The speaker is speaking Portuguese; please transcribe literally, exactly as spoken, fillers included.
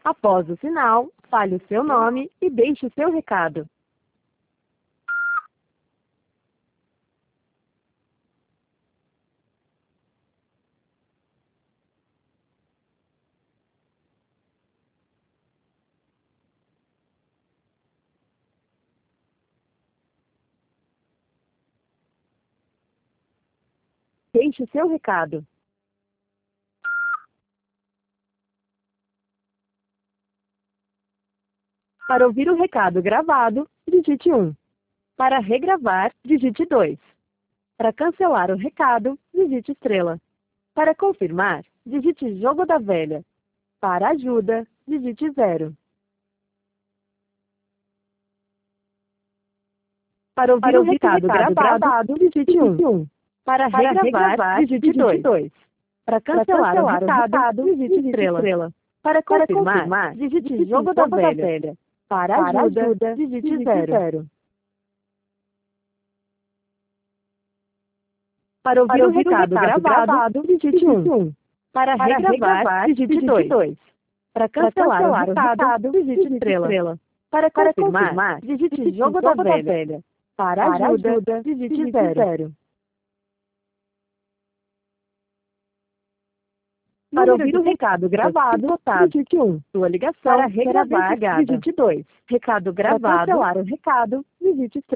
Após o sinal, fale o seu nome e deixe o seu recado. Deixe o seu recado. Para ouvir o recado gravado, digite um. Para regravar, digite dois. Para cancelar o recado, digite estrela. Para confirmar, digite jogo da velha. Para ajuda, digite zero. Para ouvir Para o ouvir o recado recado gravado, gravado, digite um. um. Para Para regravar, regravar, digite digite dois. Para Para cancelar o cancelar o recado, recado, digite digite estrela. estrela. Para Para confirmar, confirmar, digite digite jogo da jogo da velha. velha. Para Para ajuda, ajuda, digite digite zero. zero. Para ouvir Para o ouvir o recado recado gravado, gravado, digite digite um. um. Para Para regravar, regravar, digite digite dois. dois. Para Para cancelar o cancelar o recado, recado, digite digite estrela. estrela. Para Para confirmar, confirmar, digite digite jogo da jogo da velha. velha. Para Para ajuda, ajuda, digite digite zero. zero. Para ouvir o recado gravado, digite um. Sua ligação Para será regravar, desligada. digite dois. Recado Para gravado. cancelar o recado, digite estrela.